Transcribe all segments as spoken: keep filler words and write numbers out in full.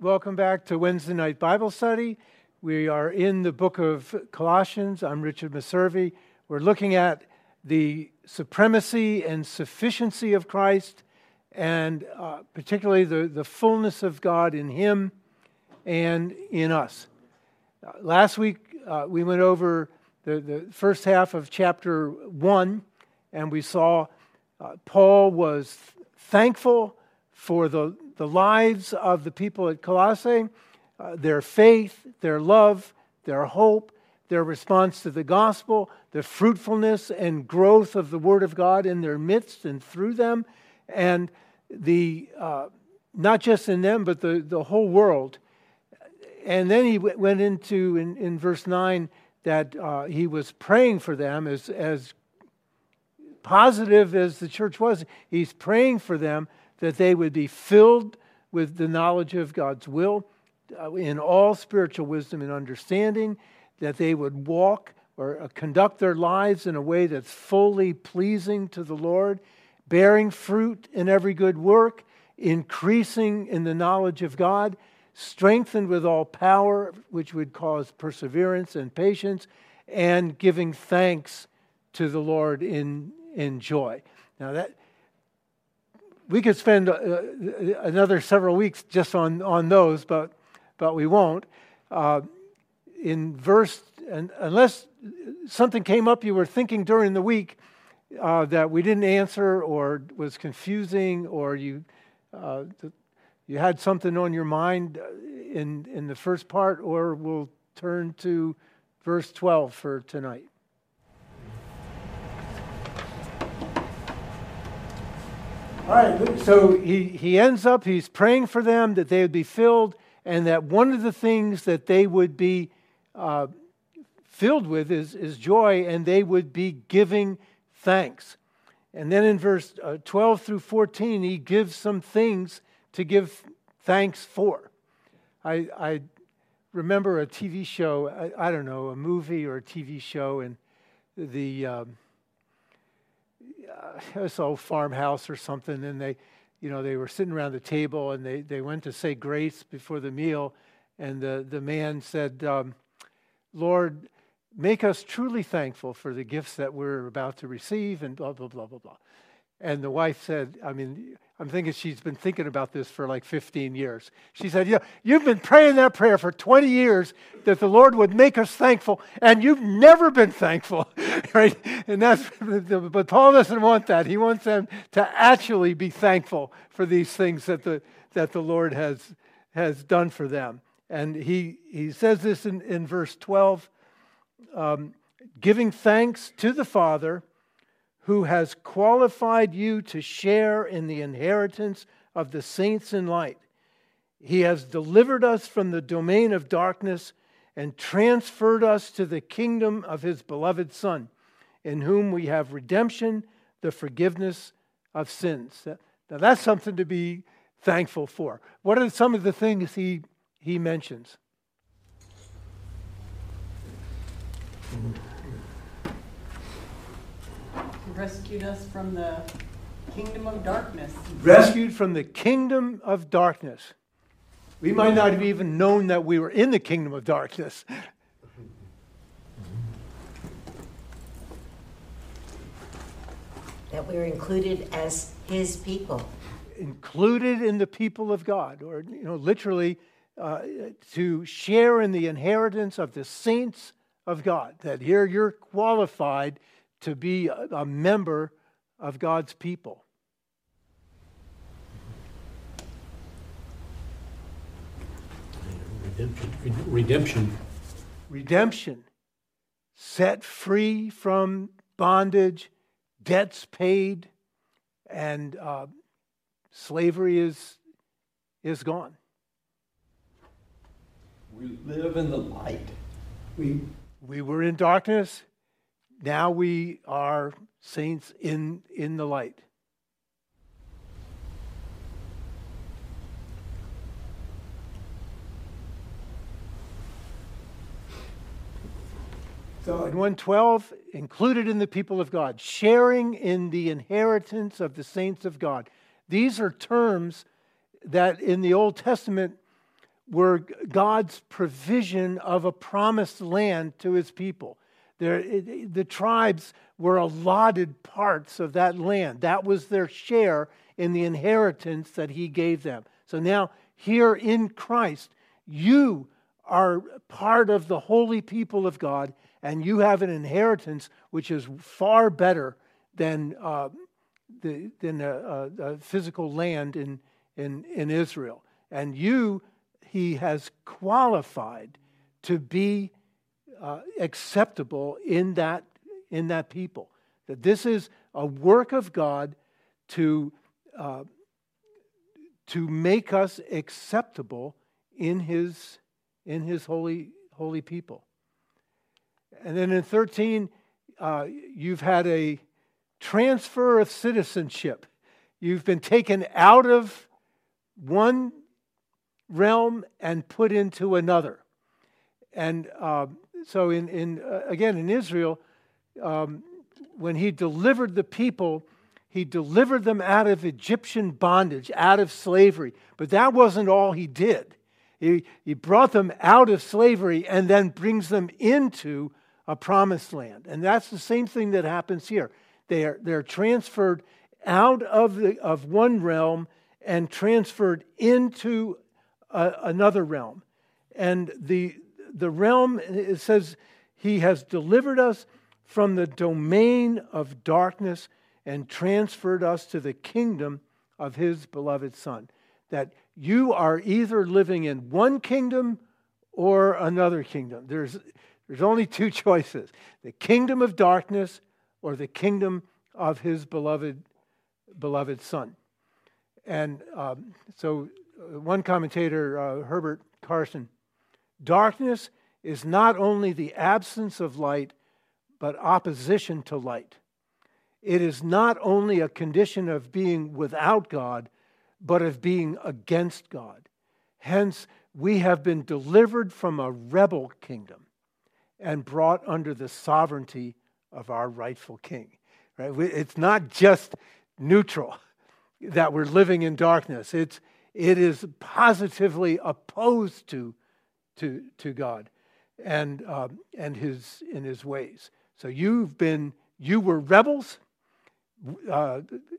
Welcome back to Wednesday Night Bible Study. We are in the book of Colossians. I'm Richard Meservey. We're looking at the supremacy and sufficiency of Christ, and uh, particularly the, the fullness of God in Him and in us. Uh, last week, uh, we went over the, the first half of chapter one, and we saw uh, Paul was thankful for the, the lives of the people at Colossae, uh, their faith, their love, their hope, their response to the gospel, the fruitfulness and growth of the Word of God in their midst and through them, and the uh, not just in them, but the, the whole world. And then he w- went into, in, in verse nine, that uh, he was praying for them as, as positive as the church was. He's praying for them that they would be filled with the knowledge of God's will uh, in all spiritual wisdom and understanding, that they would walk or uh, conduct their lives in a way that's fully pleasing to the Lord, bearing fruit in every good work, increasing in the knowledge of God, strengthened with all power, which would cause perseverance and patience, and giving thanks to the Lord in, in joy. Now that we could spend uh, another several weeks just on, on those, but but we won't. Uh, in verse, and unless something came up you were thinking during the week uh, that we didn't answer, or was confusing, or you uh, you had something on your mind in in the first part, or we'll turn to verse twelve for tonight. All right, so he, he ends up, he's praying for them that they would be filled, and that one of the things that they would be uh, filled with is, is joy, and they would be giving thanks. And then in verse uh, twelve through fourteen, he gives some things to give thanks for. I, I remember a T V show, I, I don't know, a movie or a T V show, and the... Um, this old farmhouse or something, and they, you know, they were sitting around the table, and they, they went to say grace before the meal, and the, the man said, um, Lord, make us truly thankful for the gifts that we're about to receive, and blah, blah, blah, blah, blah. And the wife said, I mean, I'm thinking she's been thinking about this for like fifteen years. She said, yeah, you've been praying that prayer for twenty years that the Lord would make us thankful, and you've never been thankful, right? And that's, but Paul doesn't want that. He wants them to actually be thankful for these things that the that the Lord has has done for them. And he he says this in, in verse twelve, um, giving thanks to the Father, who has qualified you to share in the inheritance of the saints in light. He has delivered us from the domain of darkness and transferred us to the kingdom of His beloved Son, in whom we have redemption, the forgiveness of sins. Now that's something to be thankful for. What are some of the things he, he mentions? Rescued us from the kingdom of darkness. Rescued from the kingdom of darkness. We might not have even known that we were in the kingdom of darkness. That we're included as His people. Included in the people of God, or, you know, literally uh, to share in the inheritance of the saints of God. That here you're qualified to be a, a member of God's people. Redemption. Redemption. Redemption. Set free from bondage, debts paid, and uh, slavery is, is gone. We live in the light. We, we were in darkness. Now we are saints in, in the light. So in one twelve, included in the people of God, sharing in the inheritance of the saints of God. These are terms that in the Old Testament were God's provision of a promised land to his people. There, it, the tribes were allotted parts of that land. That was their share in the inheritance that he gave them. So now, here in Christ, you are part of the holy people of God, and you have an inheritance which is far better than uh, the than a, a, a physical land in, in in Israel. And you, he has qualified to be uh, acceptable in that in that people. That this is a work of God to uh, to make us acceptable in His in His holy holy people. And then in thirteen, uh, you've had a transfer of citizenship. You've been taken out of one realm and put into another. And um, so, in in uh, again in Israel, um, when he delivered the people, he delivered them out of Egyptian bondage, out of slavery. But that wasn't all he did. He, he brought them out of slavery and then brings them into a promised land. And that's the same thing that happens here. They are they're transferred out of the of one realm and transferred into a, another realm. And the the realm, it says, he has delivered us from the domain of darkness and transferred us to the kingdom of his beloved Son. That you are either living in one kingdom or another kingdom. There's there's only two choices: the kingdom of darkness or the kingdom of his beloved beloved Son. And um, so, uh, one commentator, uh, Herbert Carson, darkness is not only the absence of light, but opposition to light. It is not only a condition of being without God, but of being against God. Hence, we have been delivered from a rebel kingdom and brought under the sovereignty of our rightful king. Right? It's not just neutral that we're living in darkness. It's it is positively opposed to to to God and um, and his in his ways. So you've been you were rebels, uh,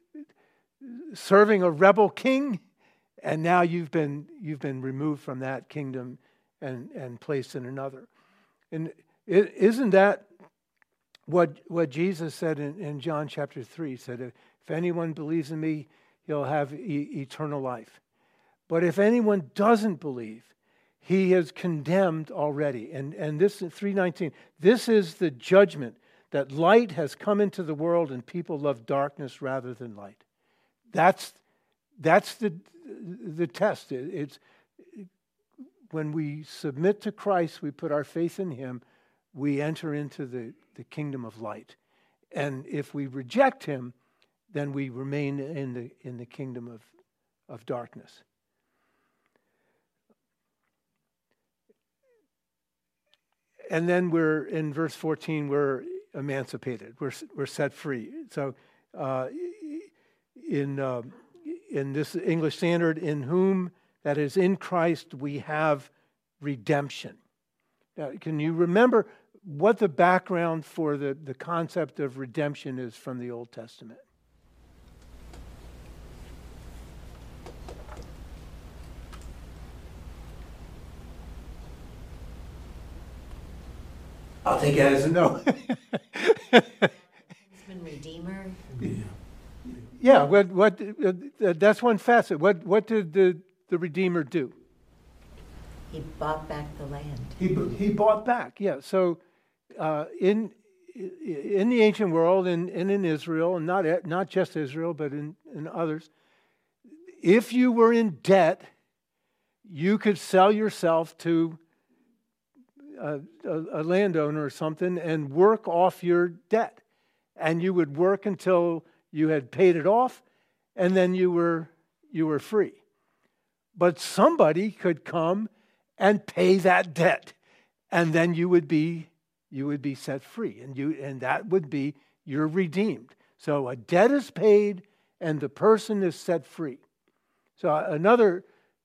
serving a rebel king, and now you've been you've been removed from that kingdom and and placed in another. And it, isn't that what what Jesus said in, in John chapter three? He said, if anyone believes in me, he'll have e- eternal life. But if anyone doesn't believe, he is condemned already. And and this three nineteen, this is the judgment, that light has come into the world and people love darkness rather than light. That's that's the the test. It's when we submit to Christ, we put our faith in him, we enter into the, the kingdom of light. And if we reject him, then we remain in the in the kingdom of, of darkness. And then we're in verse fourteen, we're emancipated. We're we're set free. So uh, in uh, in this English Standard, in whom, that is in Christ, we have redemption. Now, can you remember what the background for the, the concept of redemption is from the Old Testament? I'll take it as a no. Redeemer. Yeah, what what uh, that's one facet. What what did the, the Redeemer do? He bought back the land. He he bought back. Yeah. So uh, in in the ancient world and, and in Israel, and not not just Israel, but in, in others, if you were in debt, you could sell yourself to a, a, a landowner or something and work off your debt. And you would work until you had paid it off, and then you were you were free. But somebody could come and pay that debt, and then you would be you would be set free, and you and that would be you're redeemed. So a debt is paid, and the person is set free. So another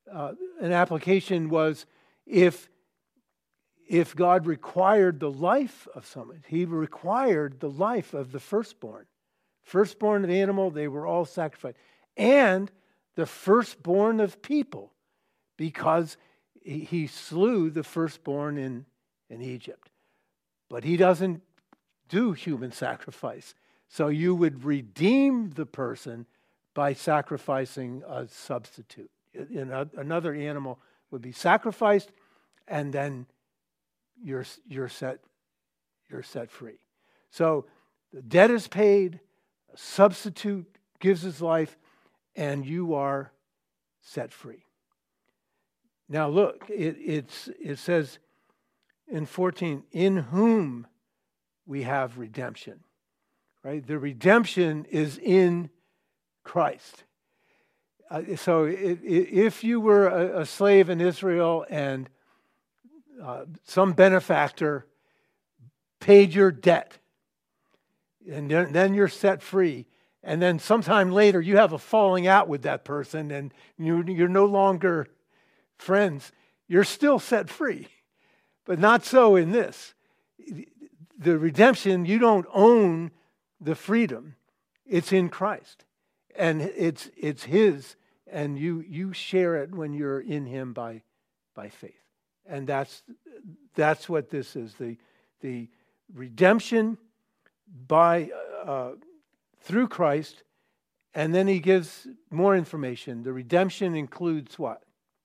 uh, an application was if, if God required the life of someone, he required the life of the firstborn. Firstborn of the animal, they were all sacrificed. And the firstborn of people, because he, he slew the firstborn in, in Egypt. But he doesn't do human sacrifice. So you would redeem the person by sacrificing a substitute. In a, another animal would be sacrificed, and then you're, you're, set, you're set free. So the debt is paid, a substitute gives his life, and you are set free. Now look, it, it's, it says in fourteen, in whom we have redemption. Right? The redemption is in Christ. Uh, so it, it, if you were a, a slave in Israel and uh, some benefactor paid your debt, and then, then you're set free, and then sometime later you have a falling out with that person and you, you're no longer friends, you're still set free. But not so in this. The redemption, you don't own the freedom. It's in Christ. And it's it's his, and you you share it when you're in him by by faith. And that's that's what this is. The the redemption by uh, through Christ, and then he gives more information. The redemption includes what?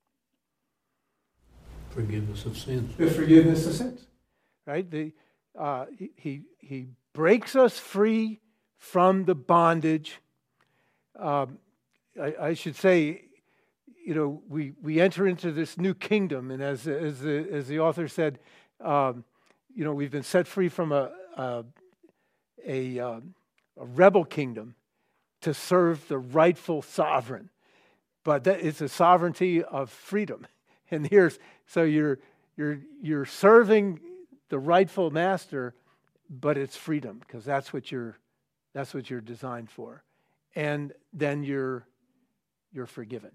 Forgiveness of sins. The forgiveness of sins. Right? The uh, he, he he breaks us free from the bondage. Um, I, I should say, you know, we, we enter into this new kingdom, and as as the as the author said, um, you know, we've been set free from a a a, um, a rebel kingdom to serve the rightful sovereign, but that is a sovereignty of freedom. And here's so you're you're you're serving the rightful master, but it's freedom because that's what you're that's what you're designed for, and then you're you're forgiven.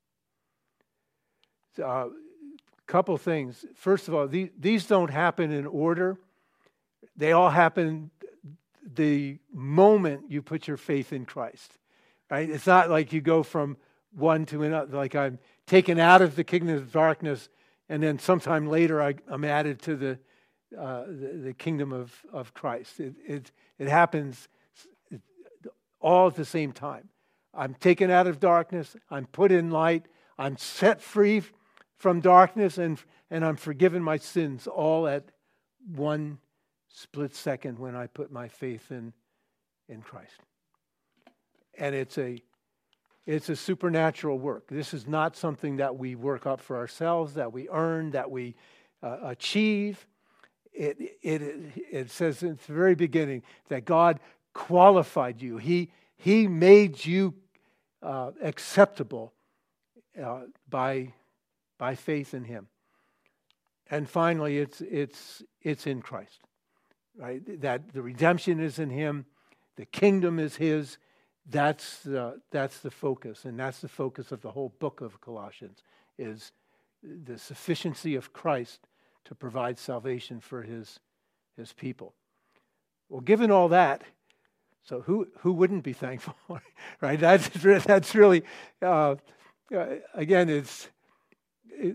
A uh, couple things. First of all, these, these don't happen in order. They all happen the moment you put your faith in Christ. Right? It's not like you go from one to another. Like I'm taken out of the kingdom of darkness, and then sometime later I, I'm added to the uh, the, the kingdom of of Christ. It it, it happens all at the same time. I'm taken out of darkness. I'm put in light. I'm set free from darkness, and and I'm forgiven my sins all at one split second when I put my faith in in Christ. And it's a it's a supernatural work. This is not something that we work up for ourselves, that we earn, that we uh, achieve. It it it says in the very beginning that God qualified you. He He made you uh, acceptable uh, by by faith in Him. And finally, it's it's it's in Christ, right? That the redemption is in Him, the kingdom is His. That's the that's the focus, and that's the focus of the whole book of Colossians, is the sufficiency of Christ to provide salvation for His His people. Well, given all that, so who who wouldn't be thankful, right? That's that's really uh, uh, again, it's it,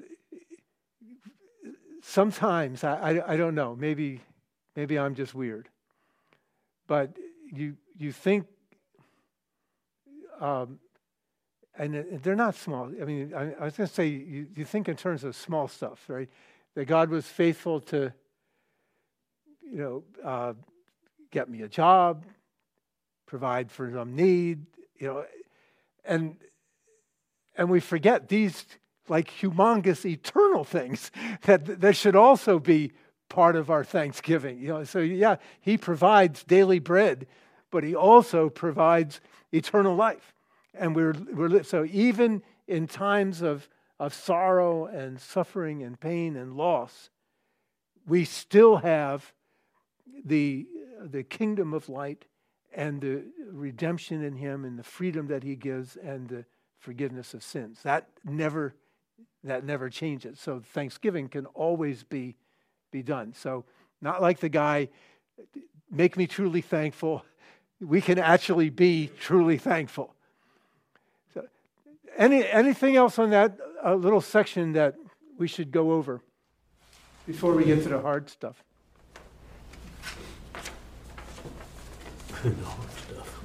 sometimes I, I I don't know, maybe maybe I'm just weird, but you you think. Um, and they're not small. I mean, I, I was going to say, you, you think in terms of small stuff, right? That God was faithful to, you know, uh, get me a job, provide for some need, you know, and and we forget these like humongous eternal things that that should also be part of our thanksgiving. You know, so yeah, He provides daily bread, but He also provides eternal life. And we're we're so even in times of of sorrow and suffering and pain and loss, we still have the the kingdom of light and the redemption in Him and the freedom that He gives and the forgiveness of sins. That never That never changes. So thanksgiving can always be, be done. So not like the guy, make me truly thankful. We can actually be truly thankful. So any anything else on that uh, little section that we should go over before we get to the hard stuff? The hard stuff.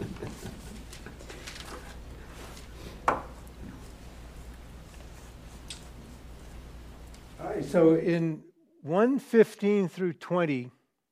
All right, so in one fifteen through twenty,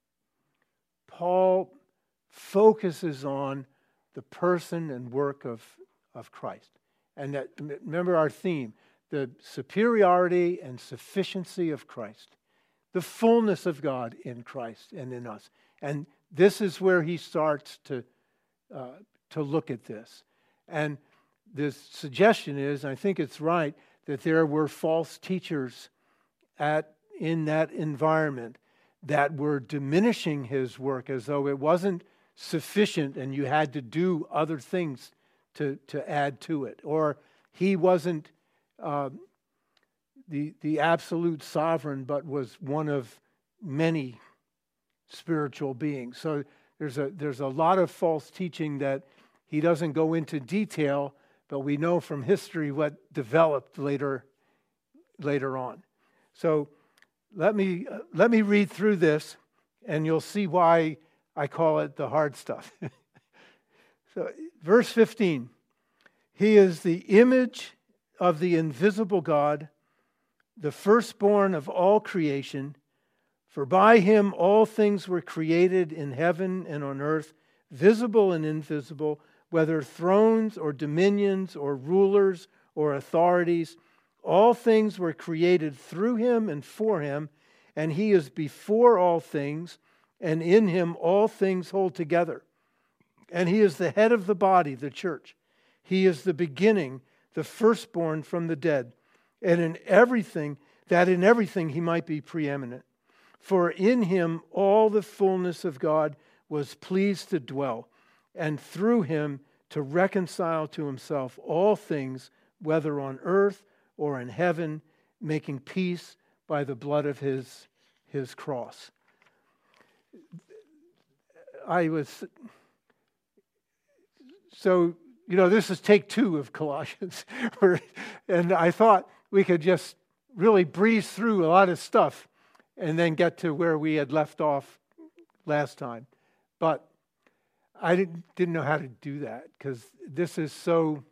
Paul focuses on the person and work of, of Christ. And that, remember our theme, the superiority and sufficiency of Christ, the fullness of God in Christ and in us. And this is where he starts to, uh, to look at this. And the suggestion is, I think it's right, that there were false teachers at in that environment that were diminishing his work as though it wasn't sufficient and you had to do other things to, to add to it. Or he wasn't uh, the, the absolute sovereign, but was one of many spiritual beings. So there's a, there's a lot of false teaching that he doesn't go into detail, but we know from history what developed later, later on. So let me, uh, let me read through this, and you'll see why I call it the hard stuff. So, verse fifteen, he is the image of the invisible God, the firstborn of all creation, for by him all things were created in heaven and on earth, visible and invisible, whether thrones or dominions or rulers or authorities. All things were created through him and for him, and he is before all things, and in him all things hold together. And he is the head of the body, the church. He is the beginning, the firstborn from the dead, and in everything, that in everything he might be preeminent. For in him all the fullness of God was pleased to dwell, and through him to reconcile to himself all things, whether on earth or in heaven, making peace by the blood of his, his cross. I was, so, you know, this is take two of Colossians. And I thought we could just really breeze through a lot of stuff and then get to where we had left off last time. But I didn't, didn't know how to do that because this is so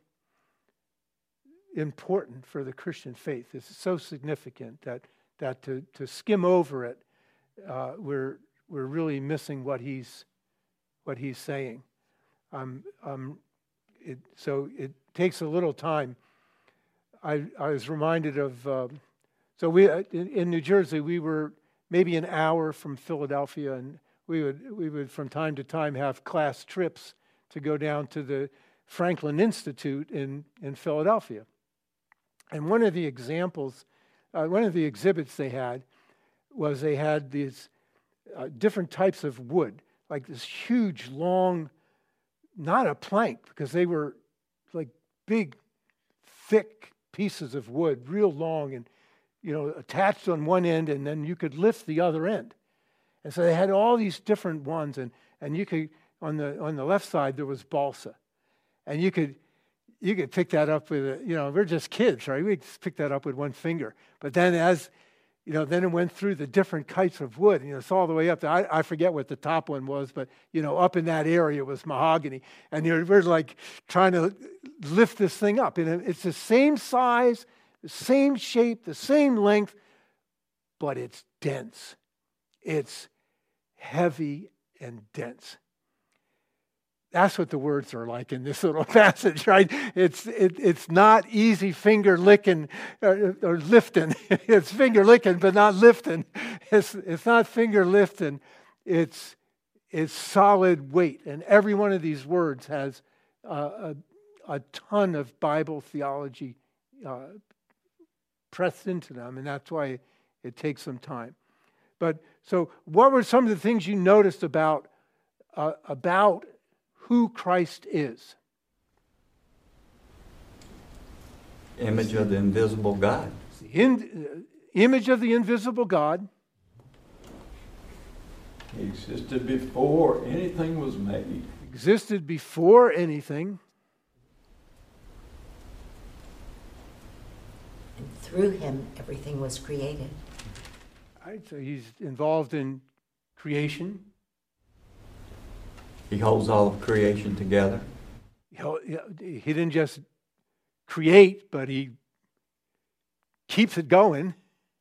important for the Christian faith. This is so significant that that to, to skim over it, uh, we're we're really missing what he's what he's saying. Um, um, it, so it takes a little time. I I was reminded of uh, so we in, in New Jersey we were maybe an hour from Philadelphia, and we would we would from time to time have class trips to go down to the Franklin Institute in in Philadelphia. And one of the examples, uh, one of the exhibits they had was they had these uh, different types of wood, like this huge, long, not a plank, because they were like big, thick pieces of wood, real long, and you know, attached on one end, and then you could lift the other end. And so they had all these different ones, and and you could on the on the left side there was balsa, and you could. You could pick that up with, a, you know, we're just kids, right? We just pick that up with one finger. But then as, you know, then it went through the different types of wood. You know, it's all the way up to, I, I forget what the top one was, but, you know, up in that area was mahogany. And you're, we're like trying to lift this thing up. And it's the same size, the same shape, the same length, but it's dense. It's heavy and dense. That's what the words are like in this little passage, right? It's it, it's not easy finger licking or, or lifting. It's finger licking, but not lifting. It's it's not finger lifting. It's it's solid weight, and every one of these words has uh, a a ton of Bible theology uh, pressed into them, and that's why it takes some time. But so, what were some of the things you noticed about uh, about who Christ is? Image of the invisible God. The in, uh, image of the invisible God. He existed before anything was made. Existed before anything. And through him, everything was created. Right, so he's involved in creation. He holds all of creation together. He he didn't just create, but he keeps it going.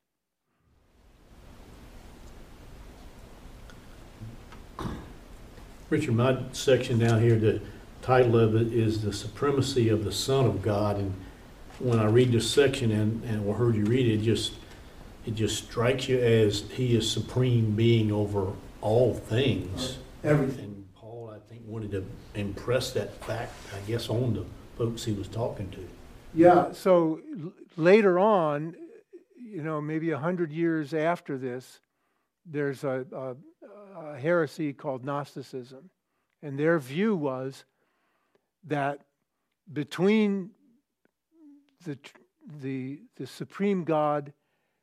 Richard, my section down here, the title of it is The Supremacy of the Son of God. And when I read this section and, and or heard you read it, it just, it just strikes you as he is supreme being over all things. Everything. And Paul, I think, wanted to impress that fact, I guess, on the folks he was talking to. Yeah, so l- later on, you know, maybe a hundred years after this, there's a, a, a heresy called Gnosticism. And their view was that between the, the, the supreme God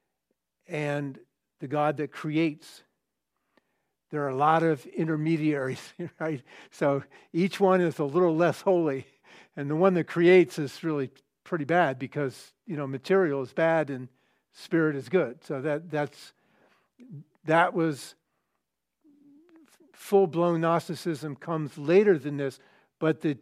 and the God that creates, there are a lot of intermediaries, right? So each one is a little less holy. And the one that creates is really pretty bad because, you know, material is bad and spirit is good. So that that's that was full-blown Gnosticism comes later than this, but the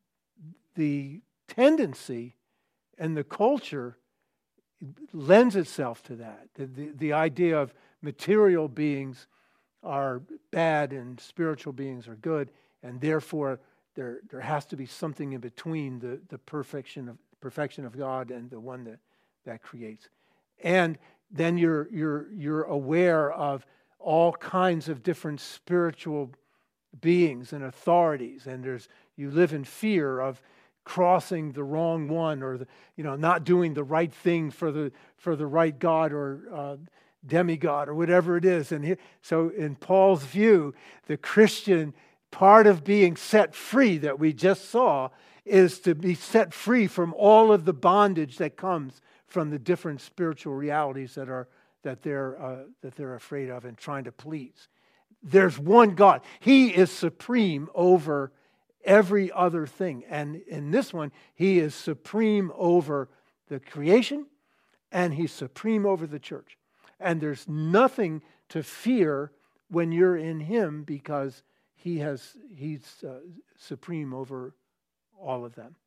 the tendency and the culture lends itself to that. The, the, the idea of material beings are bad and spiritual beings are good, and therefore there there has to be something in between the, the perfection of perfection of God and the one that, that creates. And then you're you're you're aware of all kinds of different spiritual beings and authorities, and there's you live in fear of crossing the wrong one, or the, you know, not doing the right thing for the for the right God or uh, demigod or whatever it is. And he, so in Paul's view, the Christian part of being set free that we just saw is to be set free from all of the bondage that comes from the different spiritual realities that are that they're uh, that they're afraid of and trying to please. There's one God. He is supreme over every other thing. And in this one, he is supreme over the creation, and he's supreme over the church. And there's nothing to fear when you're in him, because he has he's uh, supreme over all of them.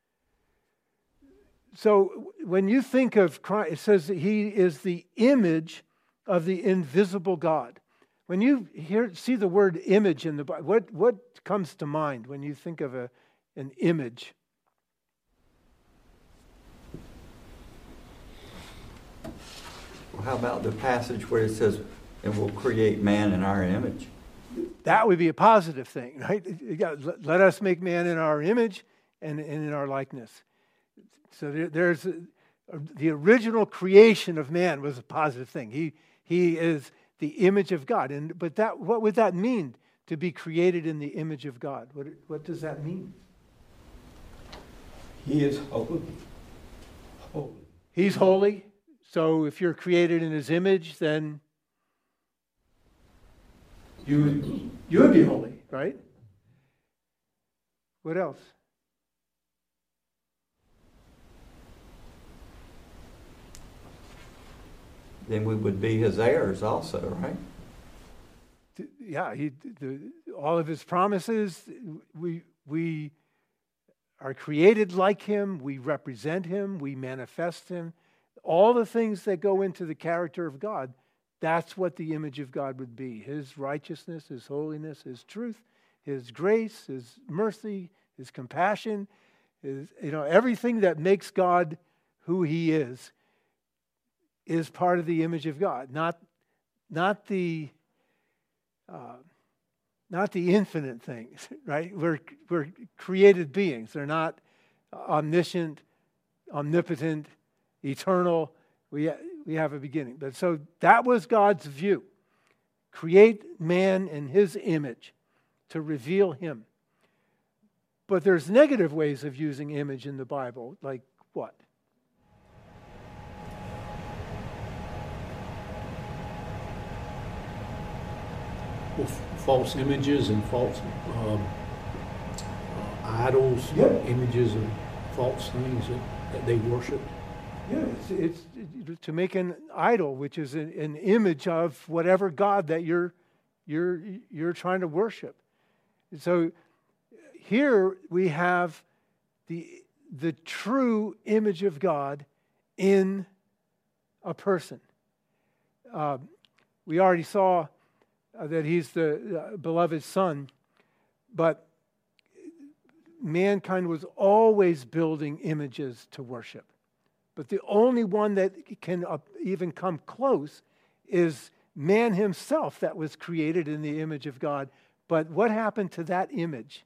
So when you think of Christ, it says that he is the image of the invisible God. When you hear see the word image in the Bible, what, what comes to mind when you think of a, an image? Well, how about the passage where it says, and we'll create man in our image? That would be a positive thing, right? Let us make man in our image and, and in our likeness. So there, there's a, the original creation of man was a positive thing. He he is the image of God, and but that what would that mean, to be created in the image of God? What what does that mean? He is holy. Holy. He's holy. So if you're created in his image, then you would, you would be holy, right? What else? Then we would be his heirs also, right? Yeah, he, the, all of his promises, we we are created like him, we represent him, we manifest him. All the things that go into the character of God, that's what the image of God would be. His righteousness, his holiness, his truth, his grace, his mercy, his compassion, his, you know, everything that makes God who he is, is part of the image of God. Not, not the uh, not the infinite things, right? We're, we're created beings. They're not omniscient, omnipotent, eternal. We, we have a beginning. But so that was God's view. Create man in his image to reveal him. But there's negative ways of using image in the Bible. Like what? Well, f- false images and false um, uh, idols, Yep. images of false things that, that they worship. Yeah, it's, it's it- to make an idol, which is an, an image of whatever God that you're you're you're trying to worship. So here we have the the true image of God in a person. Uh, we already saw uh, that he's the uh, beloved Son, but mankind was always building images to worship. But the only one that can uh, even come close is man himself that was created in the image of God. But what happened to that image?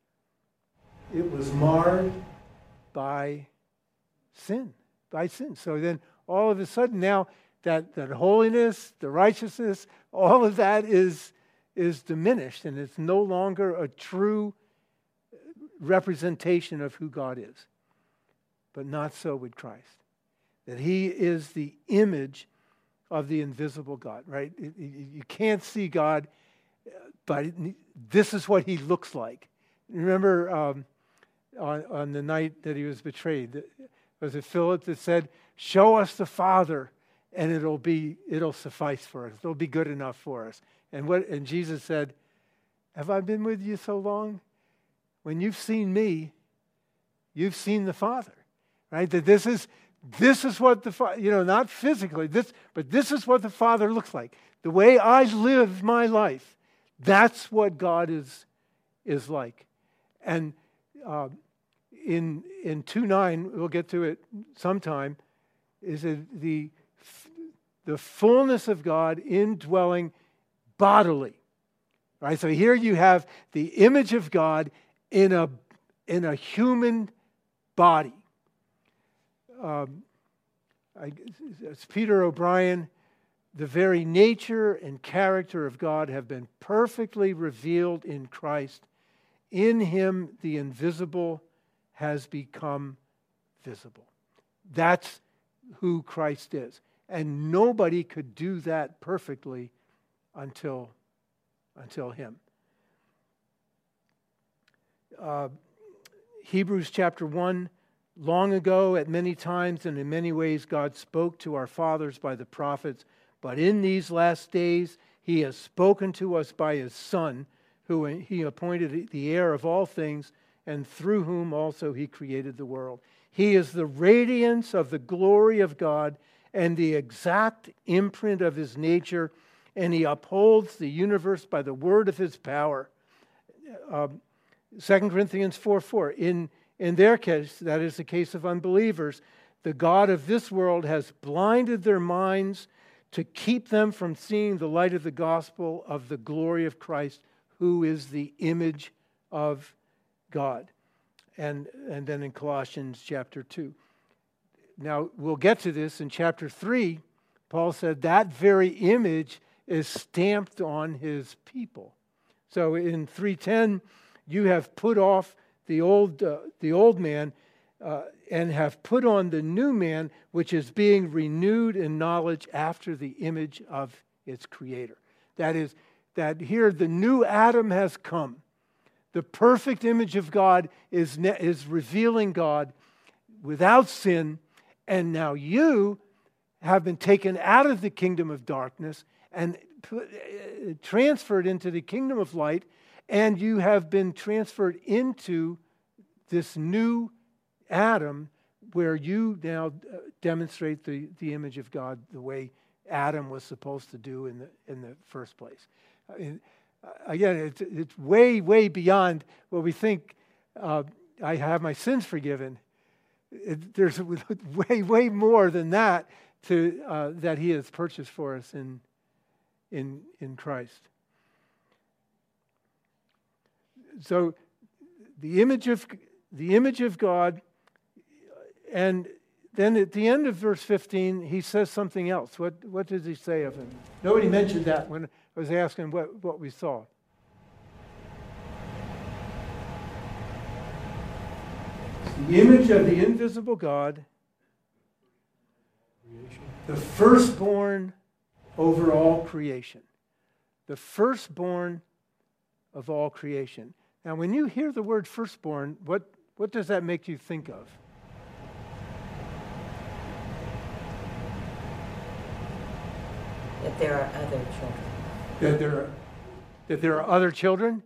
It was marred by sin, by sin. So then all of a sudden now that, that holiness, the righteousness, all of that is, is diminished, and it's no longer a true representation of who God is. But not so with Christ. That he is the image of the invisible God, right? You can't see God, but this is what he looks like. Remember um, on, on the night that he was betrayed, was it Philip that said, "Show us the Father, and it'll be it'll suffice for us. It'll be good enough for us." And what and Jesus said, "Have I been with you so long? When you've seen me, you've seen the Father." Right? That this is this is what the Father, you know, not physically, this, but this is what the Father looks like. The way I live my life, that's what God is is like. And uh, in in two nine, we'll get to it sometime, is a, the the fullness of God indwelling bodily. Right? So here you have the image of God in a in a human body. Um, I, it's Peter O'Brien. The very nature and character of God have been perfectly revealed in Christ. In him, the invisible has become visible. That's who Christ is. And nobody could do that perfectly until, until him. Uh, Hebrews chapter one, long ago, at many times and in many ways, God spoke to our fathers by the prophets. But in these last days, he has spoken to us by his Son, who he appointed the heir of all things, and through whom also he created the world. He is the radiance of the glory of God and the exact imprint of his nature, and he upholds the universe by the word of his power. Uh, Second Corinthians four four, in, in their case, that is the case of unbelievers, the God of this world has blinded their minds to keep them from seeing the light of the gospel of the glory of Christ, who is the image of God. And, and then in Colossians chapter two. Now, we'll get to this in chapter three. Paul said that very image is stamped on his people. So in three ten, you have put off the old, uh, the old man uh, and have put on the new man, which is being renewed in knowledge after the image of its creator. That is, that here the new Adam has come. The perfect image of God is, ne- is revealing God without sin, and now you have been taken out of the kingdom of darkness and put, uh, transferred into the kingdom of light, and you have been transferred into this new Adam where you now demonstrate the, the image of God the way Adam was supposed to do in the, in the first place. I mean, again, it's, it's way, way beyond what we think. Uh, I have my sins forgiven. It, there's way, way more than that to uh, that he has purchased for us in in in Christ. So, the image of the image of God, and then at the end of verse fifteen, he says something else. What what does he say of him? Nobody mentioned that when I was asking what, what we saw. The image of the invisible God, the firstborn over all creation. the firstborn of all creation. Now, when you hear the word firstborn, what, what does that make you think of? That there are other children. That there are, that there are other children?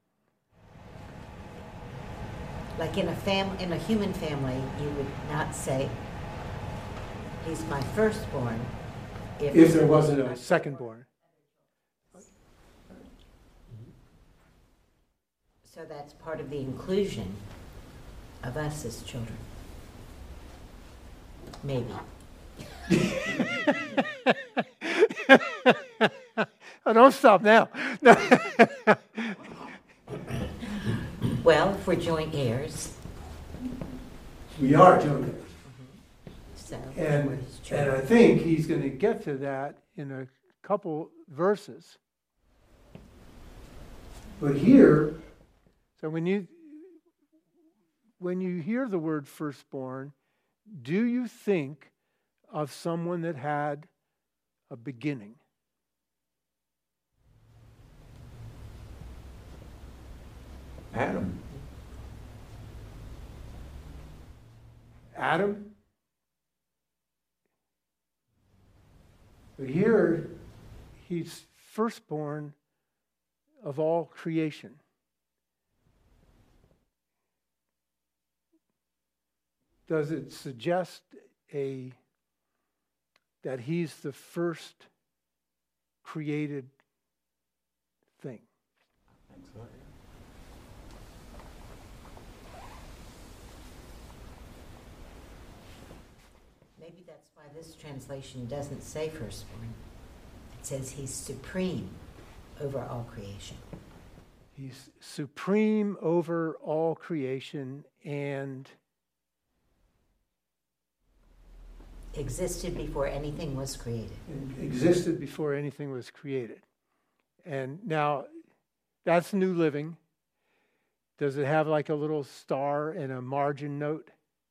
Like in a fam, in a human family, you would not say, he's my firstborn. If, If there wasn't a secondborn. So that's part of the inclusion of us as children. Maybe. Oh, don't stop now. Well, if we're joint heirs, We are joint heirs. so And, we're his and children. I think he's going to get to that in a couple verses. But here, so when you when you hear the word firstborn, do you think of someone that had a beginning? Adam. Adam? But here, he's firstborn of all creation. Does it suggest a that he's the first created thing? I think so, yeah. Maybe that's why this translation doesn't say firstborn. It says he's supreme over all creation. He's supreme over all creation and Existed before anything was created. existed before anything was created. And now, that's New Living. Does it have like a little star and a margin note?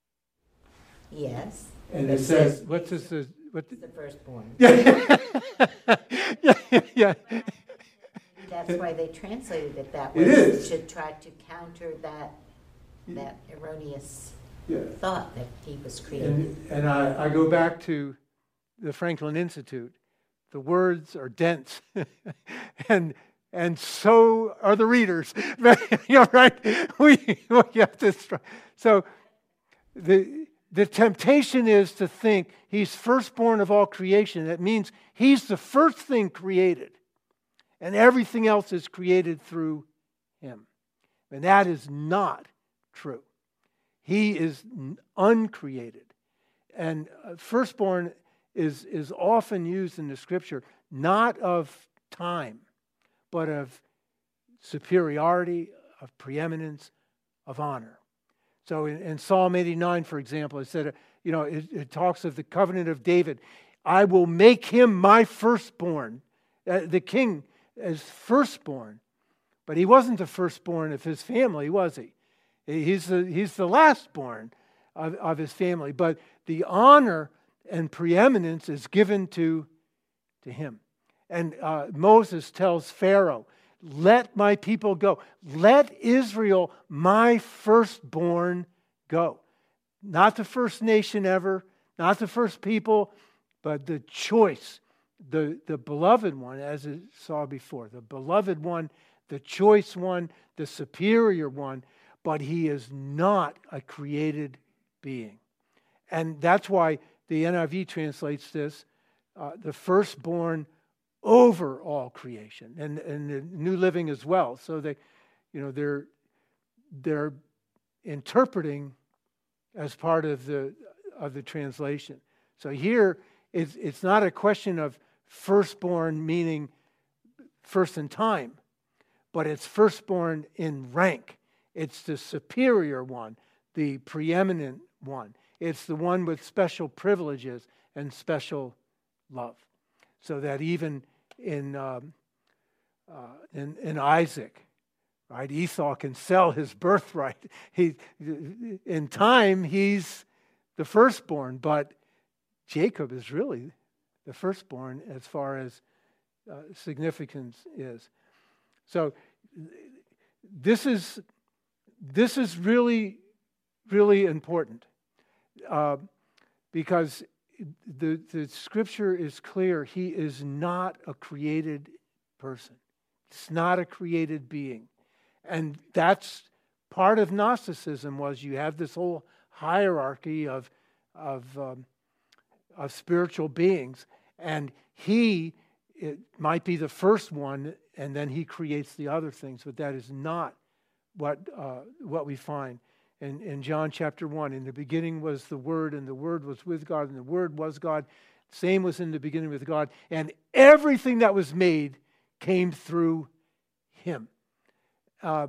Yes. And It it says, says- what's this? uh, What? He's the firstborn. Yeah, yeah, yeah. That's why they translated it that It way. is. To try to counter that that erroneous Yeah. thought that he was created. And, and I, I go back to the Franklin Institute. The words are dense, and and so are the readers. You know, right? We, we have to. Str- so the the temptation is to think he's firstborn of all creation. That means he's the first thing created, and everything else is created through him. And that is not true. He is uncreated. And firstborn is, is often used in the scripture, not of time, but of superiority, of preeminence, of honor. So in, in Psalm eighty-nine, for example, it said, you know, it, it talks of the covenant of David. I will make him my firstborn. Uh, the king is firstborn. But he wasn't the firstborn of his family, was he? He's the, he's the lastborn of, of his family. But the honor and preeminence is given to, to him. And uh, Moses tells Pharaoh, let my people go. Let Israel, my firstborn, go. Not the first nation ever, not the first people, but the choice, the, the beloved one, as it saw before. The beloved one, the choice one, the superior one, but he is not a created being. And that's why the N I V translates this, uh, the firstborn over all creation, and, and the New Living as well. So they, you know, they're they're interpreting as part of the of the translation. So here it's it's not a question of firstborn meaning first in time, but it's firstborn in rank. It's the superior one, the preeminent one. It's the one with special privileges and special love. So that even in um, uh, in, in Isaac, right, Esau can sell his birthright. He, in time, he's the firstborn, but Jacob is really the firstborn as far as uh, significance is. So this is this is really, really important uh, because the the Scripture is clear. He is not a created person. It's not a created being, and that's part of Gnosticism. Was you have this whole hierarchy of of um, of spiritual beings, and he it might be the first one, and then he creates the other things. But that is not what uh, what we find in, in John chapter one. In the beginning was the Word, and the Word was with God, and the Word was God. Same was in the beginning with God, and everything that was made came through him. Uh,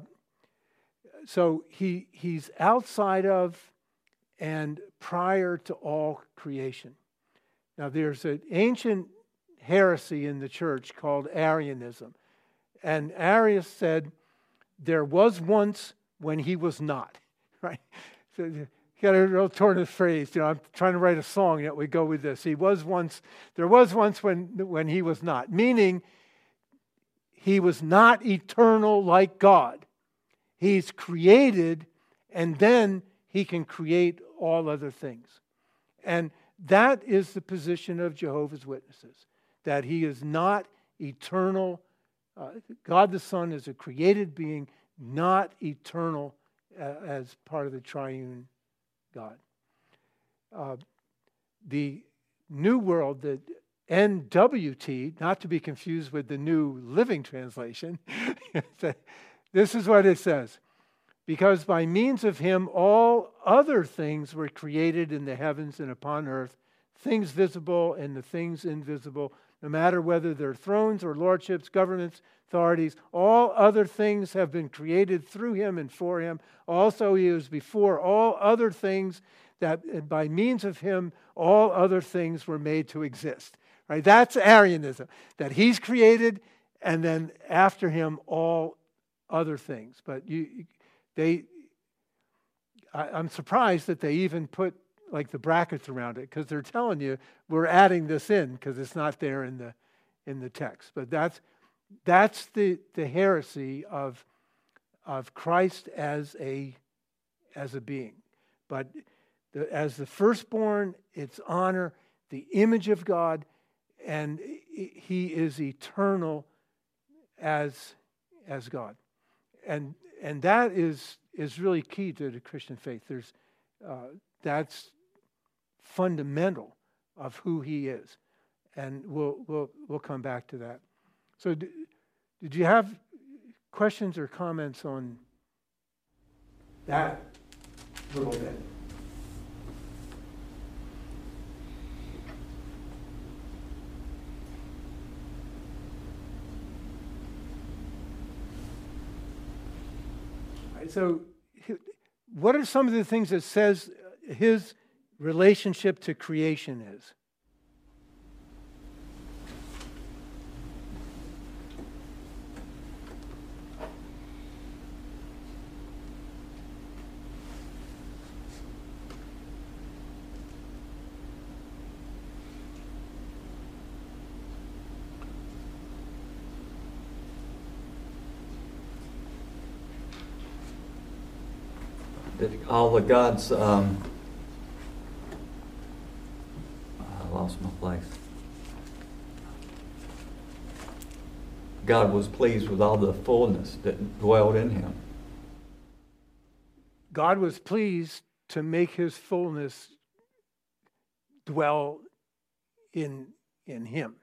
so he he's outside of and prior to all creation. Now, there's an ancient heresy in the church called Arianism. And Arius said, there was once when he was not. Right? So you got a real turn of phrase. You know, I'm trying to write a song that would go with this. He was once, there was once when, when he was not. Meaning, he was not eternal like God. He's created, and then he can create all other things. And that is the position of Jehovah's Witnesses, that he is not eternal. Uh, God the Son is a created being, not eternal uh, as part of the triune God. Uh, the New World, the N W T, not to be confused with the New Living Translation, this is what it says. Because by means of him all other things were created in the heavens and upon earth, things visible and the things invisible, no matter whether they're thrones or lordships, governments, authorities, all other things have been created through him and for him. Also he was before all other things, that by means of him all other things were made to exist. Right? That's Arianism, that he's created and then after him all other things. But you They, I, I'm surprised that they even put like the brackets around it, because they're telling you we're adding this in because it's not there in the in the text. But that's that's the the heresy of of Christ as a as a being. But the, as the firstborn, it's honor, the image of God, and he is eternal as as God, and. And that is is really key to the Christian faith. There's uh, that's fundamental of who he is, and we'll we'll we'll come back to that. So, d- did you have questions or comments on that little bit? So, what are some of the things that says his relationship to creation is? That all of God's, um, I lost my place. God was pleased with all the fullness that dwelled in him. God was pleased to make his fullness dwell in, in him.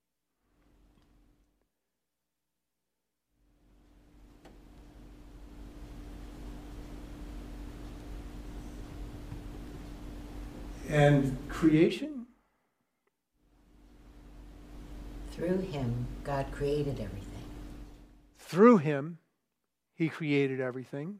And creation? Through him, God created everything. Through him, he created everything.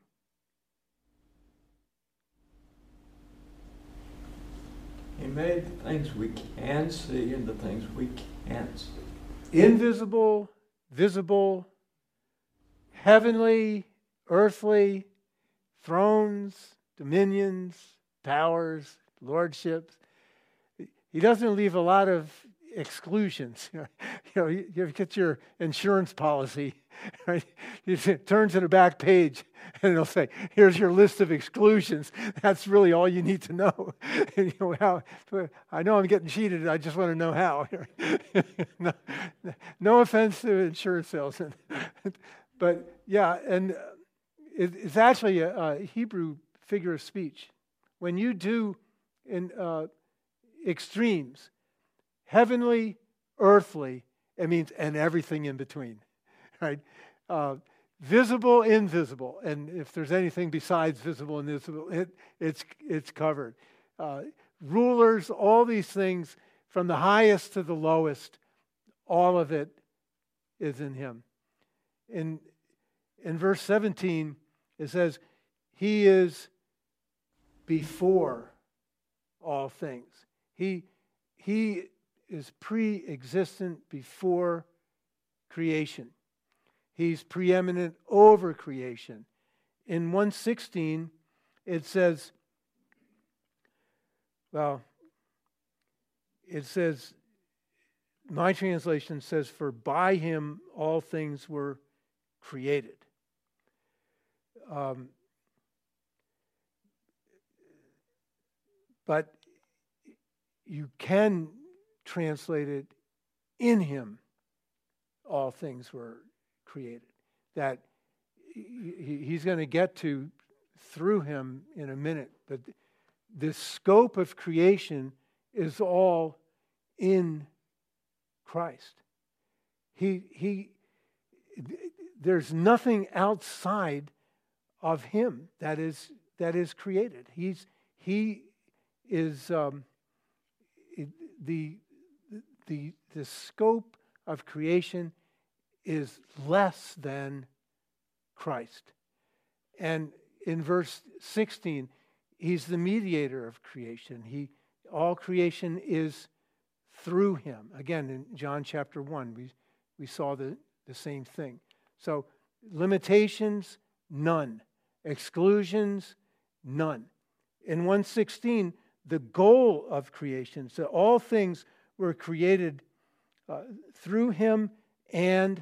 He made the things we can see and the things we can't see. Invisible, visible, heavenly, earthly, thrones, dominions, powers, lordships. He doesn't leave a lot of exclusions. You know, you, you get your insurance policy, right? It turns to the back page, and it'll say, "Here's your list of exclusions." That's really all you need to know. You know how? I know I'm getting cheated. I just want to know how. no, no offense to insurance salesmen, but yeah, and it, it's actually a, a Hebrew figure of speech. When you do in uh, extremes, heavenly, earthly, it means and everything in between, right? Uh, visible, invisible, and if there's anything besides visible and invisible, it, it's it's covered. Uh, rulers, all these things, from the highest to the lowest, all of it is in Him. In in verse seventeen, it says, He is before all things. He He is pre-existent before creation. He's preeminent over creation. In one sixteen, it says, well, it says, my translation says, for by Him all things were created. Um, but you can translate it, in Him all things were created. That he, He's going to get to through Him in a minute. But the scope of creation is all in Christ. He, he, there's nothing outside of Him that is that is created. He's He is um, the the the scope of creation is less than Christ. And in verse sixteen, He's the mediator of creation. He all creation is through Him. Again, in John chapter one, we we saw the, the same thing. So limitations, none. Exclusions, none. In one sixteen, the goal of creation, so all things were created uh, through Him and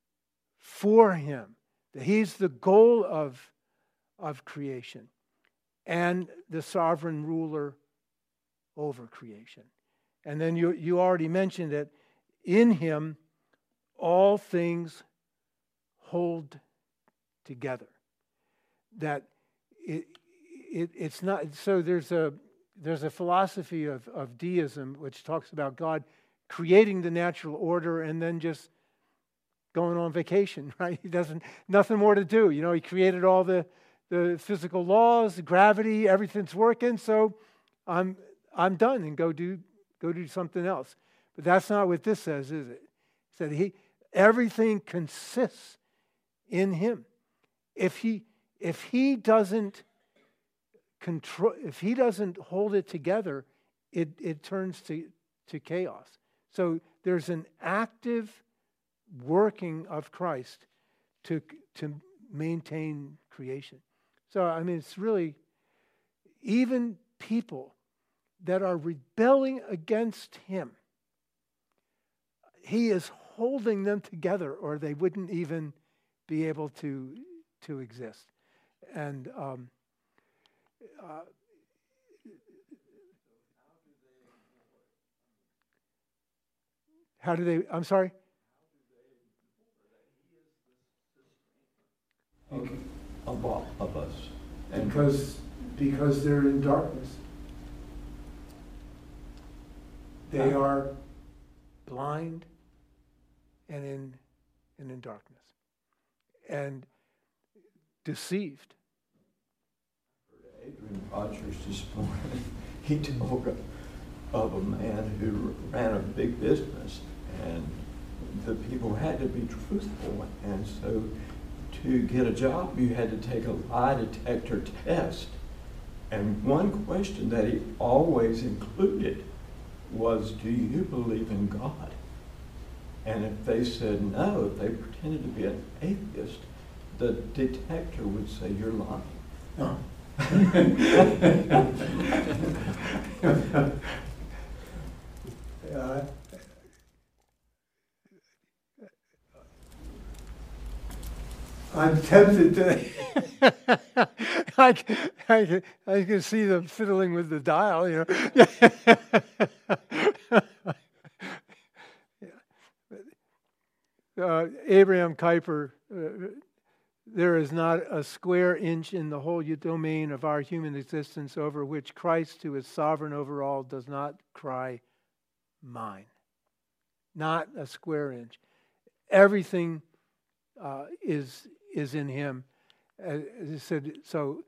for Him. He's the goal of, of creation and the sovereign ruler over creation. And then you, you already mentioned that in Him all things hold together. That it, it it's not, so there's a there's a philosophy of, of deism which talks about God creating the natural order and then just going on vacation, right? He doesn't, nothing more to do. You know, He created all the, the physical laws, the gravity, everything's working, so I'm I'm done and go do go do something else. But that's not what this says, is it? It said he everything consists in Him. If he if he doesn't control, if he doesn't hold it together, it, it turns to, to chaos. So there's an active working of Christ to, to maintain creation. So, I mean, it's really, even people that are rebelling against Him, He is holding them together or they wouldn't even be able to, to exist. And um, uh, how do they, I'm sorry? Of all of us. And Because, because they're in darkness. They are blind and in, and in darkness. And deceived. Adrian Rogers this morning, he told of a man who ran a big business, and the people had to be truthful, and so to get a job you had to take a lie detector test. And one question that he always included was, do you believe in God? And if they said no, if they pretended to be an atheist, the detector would say, you're lying. Oh. uh, I'm tempted to. I, I, I can see them fiddling with the dial, you know. uh, Abraham Kuyper, uh, there is not a square inch in the whole domain of our human existence over which Christ, who is sovereign over all, does not cry, mine. Not a square inch. Everything uh, is is in him. As I said, so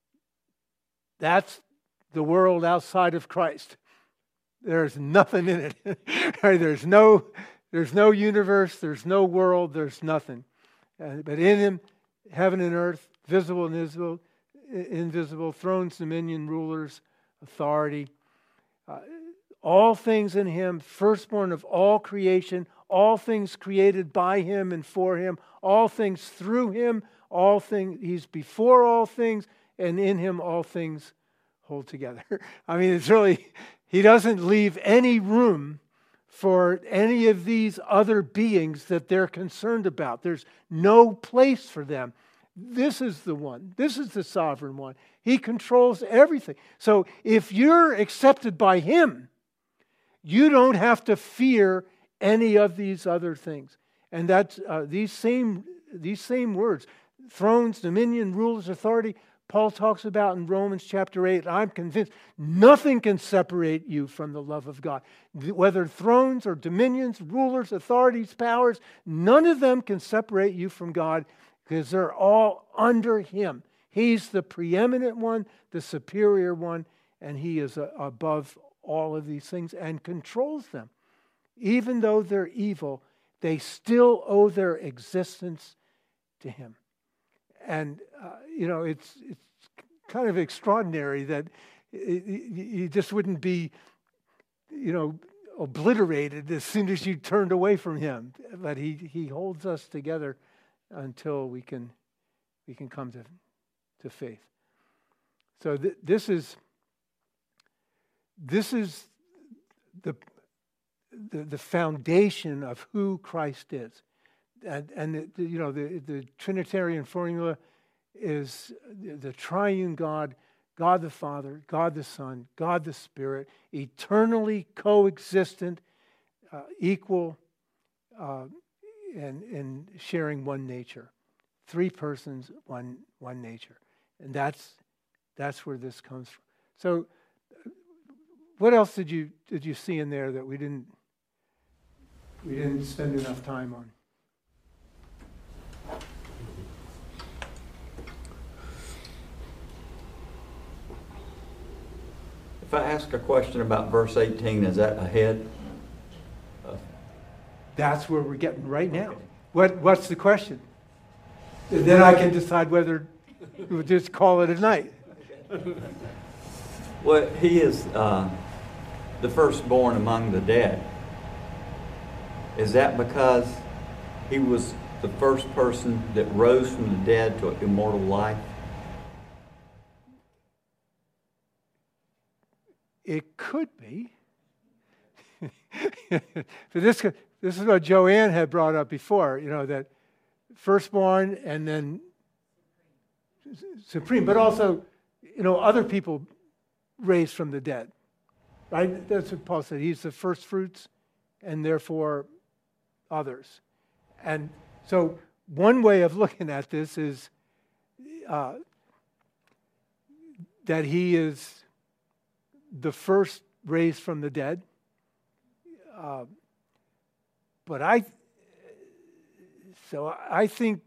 that's the world outside of Christ. There's nothing in it. There's no, there's no universe. There's no world. There's nothing. Uh, but in him, heaven and earth, visible and invisible, invisible, thrones, dominion, rulers, authority, uh, all things in him, firstborn of all creation, all things created by him and for him, all things through him, all things, he's before all things, and in him all things hold together. I mean, it's really, he doesn't leave any room for any of these other beings that they're concerned about. There's no place for them. This is the one. This is the sovereign one. He controls everything. So if you're accepted by him, you don't have to fear any of these other things. And that's uh, these same these same words, thrones, dominion, rulers, authority, Paul talks about in Romans chapter eight. I'm convinced nothing can separate you from the love of God. Whether thrones or dominions, rulers, authorities, powers, none of them can separate you from God because they're all under him. He's the preeminent one, the superior one, and he is uh, above all of these things and controls them. Even though they're evil, they still owe their existence to him. And, uh, you know, it's it's kind of extraordinary that you just wouldn't be, you know, obliterated as soon as you turned away from him. But he, he holds us together until we can we can come to, to faith. So th- this is this is the, the the foundation of who Christ is. And, and the, you know, the, the Trinitarian formula is the, the triune God, God the Father, God the Son, God the Spirit, eternally coexistent, uh, equal, uh, and, and sharing one nature. Three persons, one one nature. And that's that's where this comes from. So what else did you did you see in there that we didn't we didn't spend enough time on? If I ask a question about verse eighteen, is that ahead? of- That's where we're getting right now. What What's the question? And then I can decide whether we'll just call it a night. Well, he is uh, the firstborn among the dead. Is that because he was the first person that rose from the dead to immortal life? It could be. But this, this is what Joanne had brought up before, you know, that firstborn and then supreme, but also, you know, other people raised from the dead, right? That's what Paul said. He's the first fruits and therefore others. And so one way of looking at this is uh, that he is the first raised from the dead. Uh, but I, so I think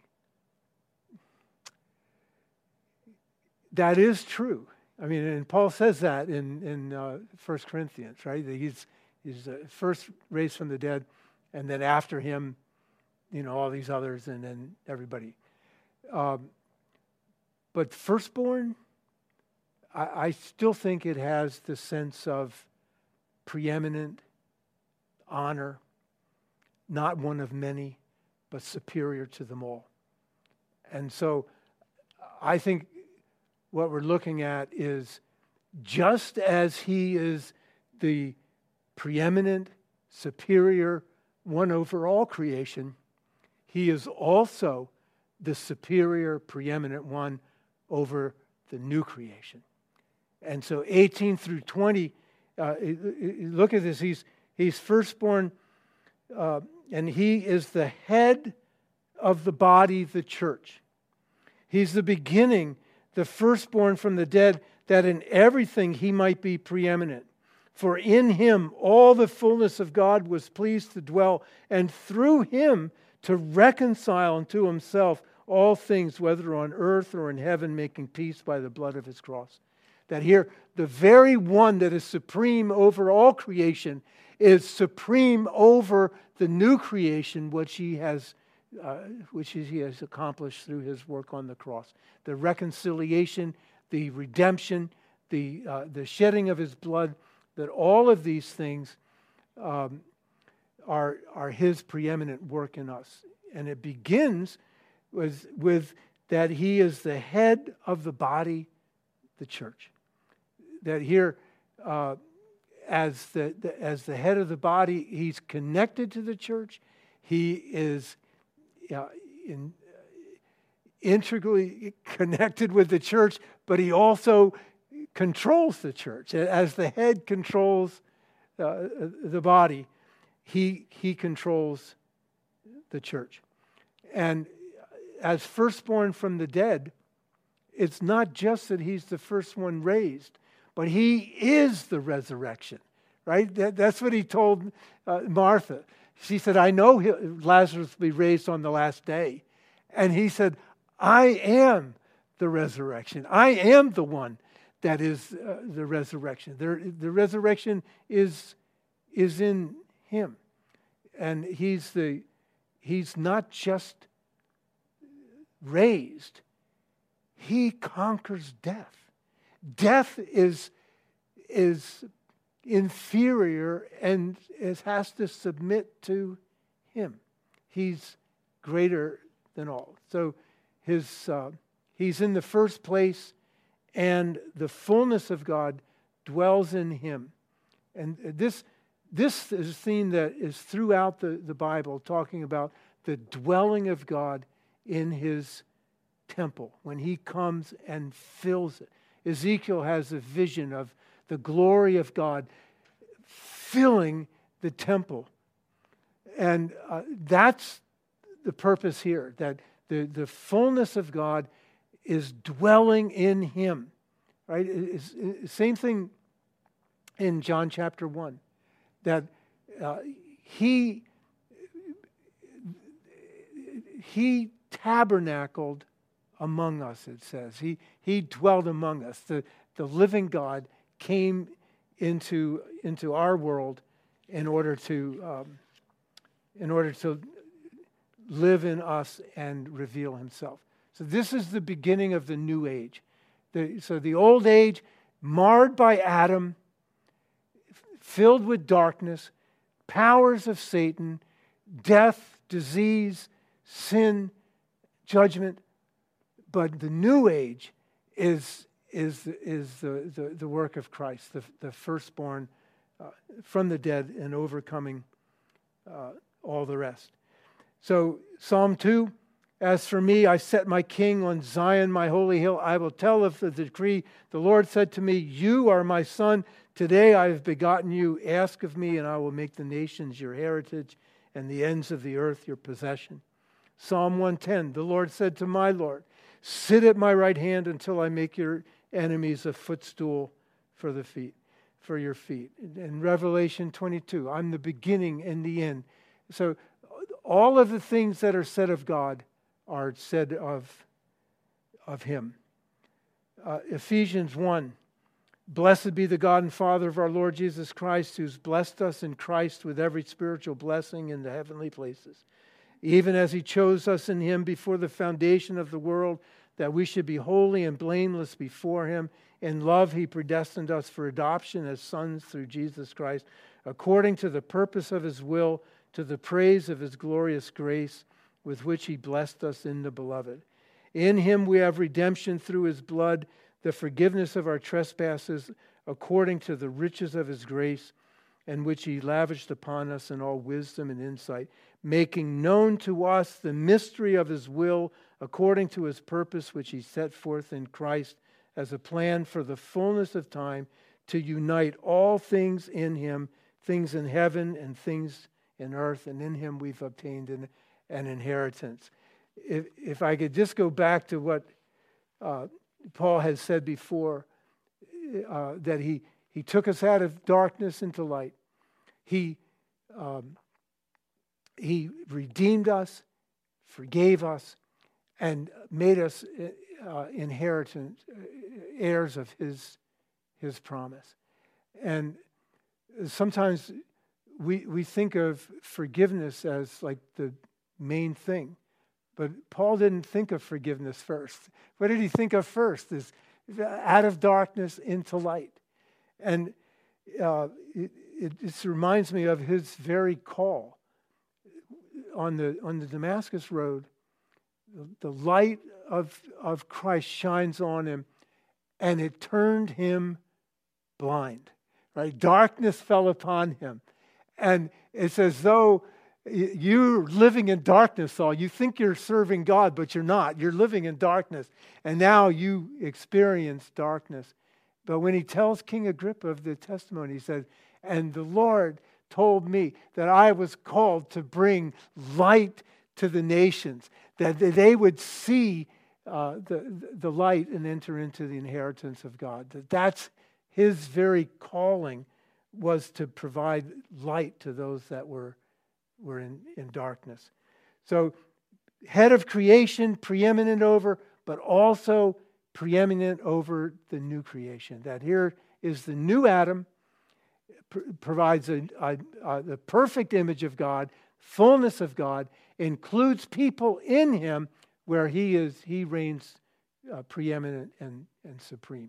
that is true. I mean, and Paul says that in, in uh, First Corinthians, right? That he's, he's uh, first raised from the dead, and then after him, you know, all these others, and then everybody. Um, but firstborn, I, I still think it has the sense of preeminent honor, not one of many, but superior to them all. And so I think what we're looking at is just as he is the preeminent, superior one over all creation, he is also the superior, preeminent one over the new creation. And so eighteen through twenty, uh, look at this. He's, he's firstborn, uh, and he is the head of the body, the church. He's the beginning, the firstborn from the dead, that in everything he might be preeminent. For in him all the fullness of God was pleased to dwell, and through him to reconcile unto himself all things, whether on earth or in heaven, making peace by the blood of his cross. That here, the very one that is supreme over all creation is supreme over the new creation, which he has, uh, which he has accomplished through his work on the cross. The reconciliation, the redemption, the uh, the shedding of his blood. That all of these things um, are are his preeminent work in us, and it begins with with that he is the head of the body, the church. That here, uh, as the, the as the head of the body, he's connected to the church. He is uh, in, integrally connected with the church, but he also controls the church. As the head controls uh, the body, he he controls the church. And as firstborn from the dead, it's not just that he's the first one raised, but he is the resurrection, right? That, that's what he told uh, Martha. She said, I know he, Lazarus will be raised on the last day. And he said, I am the resurrection. I am the one that is uh, the resurrection. The, the resurrection is, is in him. And he's the he's not just raised, he conquers death. Death is, is inferior and is, has to submit to him. He's greater than all. So his uh, he's in the first place, and the fullness of God dwells in him. And this this is a theme that is throughout the, the Bible, talking about the dwelling of God in his temple, when he comes and fills it. Ezekiel has a vision of the glory of God filling the temple. And uh, that's the purpose here, that the, the fullness of God is dwelling in him. Right? It's, it's, same thing in John chapter one, that uh, he he tabernacled among us, it says. He he dwelled among us. The, the living God came into, into our world in order to um, in order to live in us and reveal himself. So this is the beginning of the new age. The, so the old age, marred by Adam, filled with darkness, powers of Satan, death, disease, sin, judgment. But the new age is, is, is the, the, the work of Christ, the, the firstborn uh, from the dead and overcoming uh, all the rest. So Psalm two, as for me, I set my king on Zion, my holy hill. I will tell of the decree. The Lord said to me, you are my son. Today I have begotten you. Ask of me, and I will make the nations your heritage and the ends of the earth your possession. Psalm one ten, the Lord said to my Lord, sit at my right hand until I make your enemies a footstool for the feet, for your feet. In Revelation twenty-two, I'm the beginning and the end. So all of the things that are said of God are said of, of him. Uh, Ephesians one, blessed be the God and Father of our Lord Jesus Christ, who's blessed us in Christ with every spiritual blessing in the heavenly places, even as he chose us in him before the foundation of the world, that we should be holy and blameless before him. In love he predestined us for adoption as sons through Jesus Christ, according to the purpose of his will, to the praise of his glorious grace, with which he blessed us in the beloved. In him we have redemption through his blood, the forgiveness of our trespasses, according to the riches of his grace, and which he lavished upon us in all wisdom and insight, making known to us the mystery of his will according to his purpose, which he set forth in Christ as a plan for the fullness of time, to unite all things in him, things in heaven and things in earth, and in him we've obtained an, an inheritance. If, if I could just go back to what uh, Paul has said before, uh, that he, he took us out of darkness into light. He, um, he redeemed us, forgave us, and made us uh, inheritance, heirs of his, his promise. And sometimes we, we think of forgiveness as like the main thing. But Paul didn't think of forgiveness first. What did he think of first? Is out of darkness into light. And uh, it, it just reminds me of his very call on the on the Damascus road. The, the light of, of Christ shines on him, and it turned him blind. Right? Darkness fell upon him. And it's as though you're living in darkness, Saul. You think you're serving God, but you're not. You're living in darkness. And now you experience darkness. But when he tells King Agrippa of the testimony, he says, and the Lord told me that I was called to bring light to the nations, that they would see uh, the, the light and enter into the inheritance of God. That that's his very calling, was to provide light to those that were We're in, in darkness. So, head of creation, preeminent over, but also preeminent over the new creation. That here is the new Adam, pr- provides a, a, a, the perfect image of God, fullness of God, includes people in him where he is. He reigns uh, preeminent and, and supreme.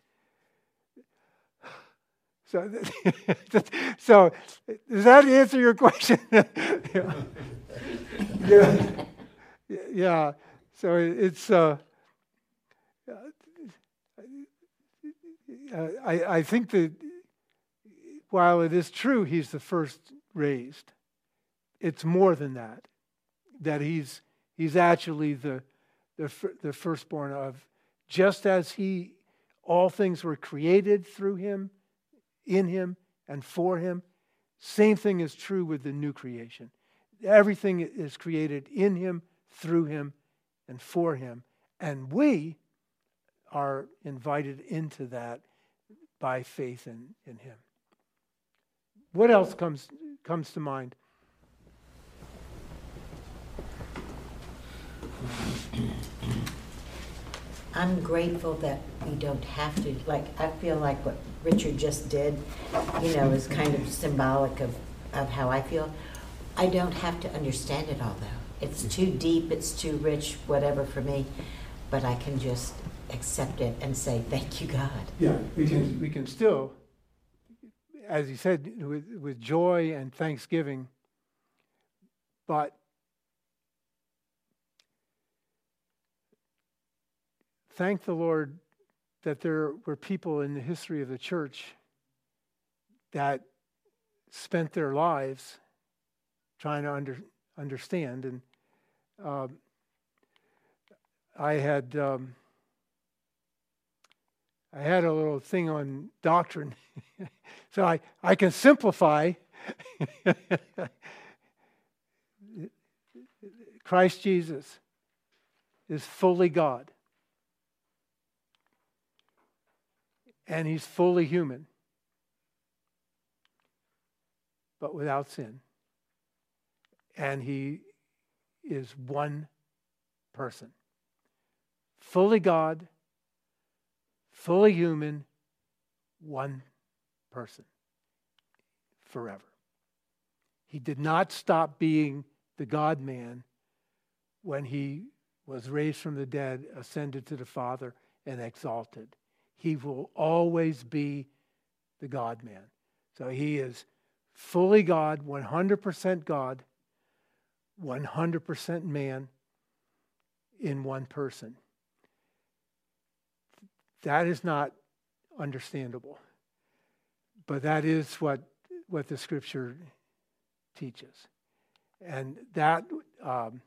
So, so does that answer your question? yeah. yeah. yeah. So it's. Uh, I I think that while it is true he's the first raised, it's more than that. That he's he's actually the the the firstborn of, just as he, all things were created through him, in him and for him. Same thing is true with the new creation. Everything is created in him, through him, and for him. And we are invited into that by faith in, in him. What else comes, comes to mind? I'm grateful that we don't have to, like, I feel like what Richard just did, you know, is kind of symbolic of, of how I feel. I don't have to understand it all, though. It's too deep, it's too rich, whatever for me, but I can just accept it and say, thank you, God. Yeah, we can, we can still, as he said, with, with joy and thanksgiving, but thank the Lord that there were people in the history of the church that spent their lives trying to under, understand. And um, I had um, I had a little thing on doctrine, so I, I can simplify. Christ Jesus is fully God. And he's fully human, but without sin. And he is one person. Fully God, fully human, one person. Forever. He did not stop being the God-man when he was raised from the dead, ascended to the Father, and exalted. He will always be the God-man. So he is fully God, one hundred percent God, one hundred percent man in one person. That is not understandable. But that is what what the Scripture teaches. And that um,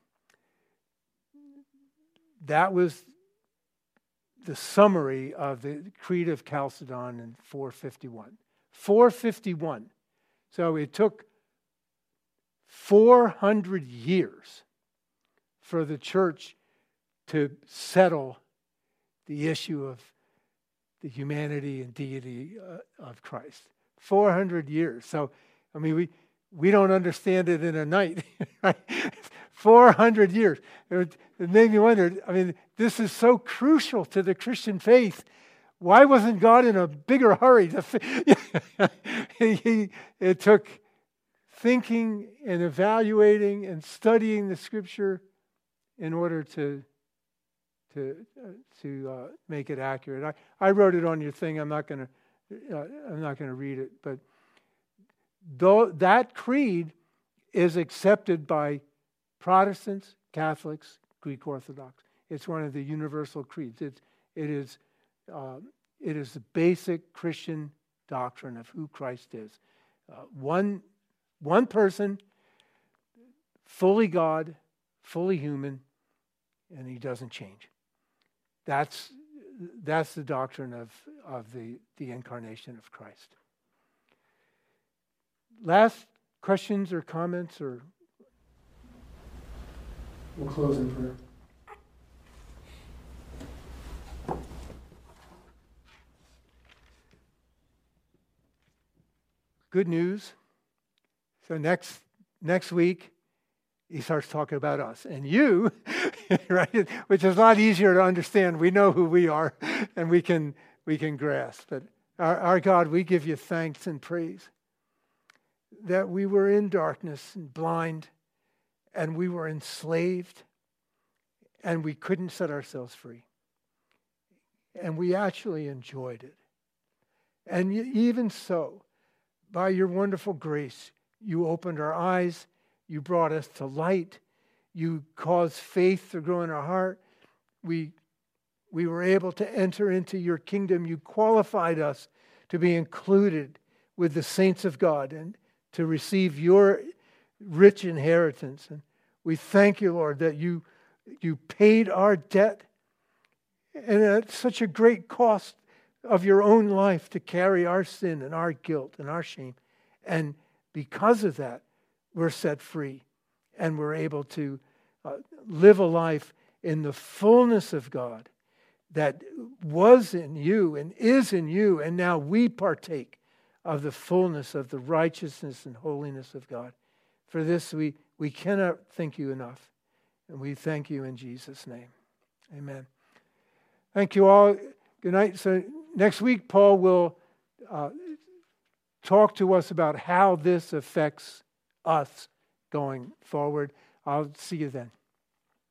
that was the summary of the Creed of Chalcedon in four fifty-one. four fifty-one. So it took four hundred years for the church to settle the issue of the humanity and deity uh, of Christ. four hundred years. So, I mean, we, we don't understand it in a night. Right? four hundred years. It, it made me wonder, I mean, this is so crucial to the Christian faith. Why wasn't God in a bigger hurry? To fi- he, he, it took thinking and evaluating and studying the Scripture in order to to uh, to uh, make it accurate. I, I wrote it on your thing. I'm not going to uh, I'm not going to read it, but though that creed is accepted by Protestants, Catholics, Greek Orthodox. It's one of the universal creeds. It's it is uh, it is the basic Christian doctrine of who Christ is. Uh, one one person, fully God, fully human, and he doesn't change. That's that's the doctrine of, of the, the incarnation of Christ. Last questions or comments, or we'll close in prayer. Good news. So next next week, he starts talking about us. And you, right, which is a lot easier to understand. We know who we are, and we can we can grasp. But our, our God, we give you thanks and praise that we were in darkness and blind, and we were enslaved, and we couldn't set ourselves free. And we actually enjoyed it. And even so, by your wonderful grace, you opened our eyes. You brought us to light. You caused faith to grow in our heart. We, we were able to enter into your kingdom. You qualified us to be included with the saints of God and to receive your rich inheritance. And we thank you, Lord, that you, you paid our debt, and at such a great cost of your own life to carry our sin and our guilt and our shame. And because of that, we're set free, and we're able to uh, live a life in the fullness of God that was in you and is in you, and now we partake of the fullness of the righteousness and holiness of God. For this, we, we cannot thank you enough, and we thank you in Jesus' name. Amen. Thank you all. Good night. So next week, Paul will uh, talk to us about how this affects us going forward. I'll see you then.